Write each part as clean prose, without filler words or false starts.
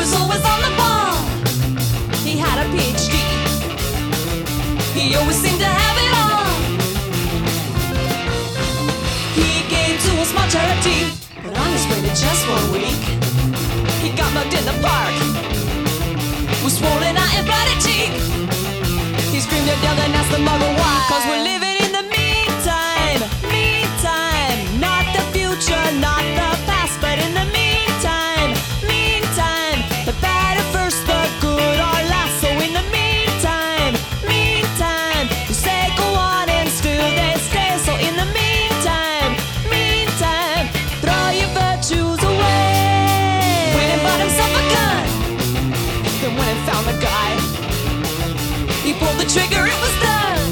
was always on the ball. He had a PhD. He always seemed to have it all. He gave to a small charity, but on his way to just 1 week, he got mugged in the park with swollen eye and bloody cheek. He screamed and yelled and asked the mugger why. 'Cause we're living in the meantime, meantime. Not the future, not the past, but in the meantime, meantime. The bad at first, the good are last. So in the meantime, meantime, you say go on and still they stay. So in the meantime, meantime, throw your virtues away. Went and bought himself a gun. Then went and found the guy. He pulled the trigger, it was done.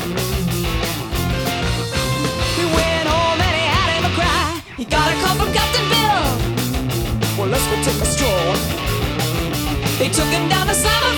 He went home and he had him a cry. He got a call from Captain Bill. Well, let's go take a stroll. They took him down to Summer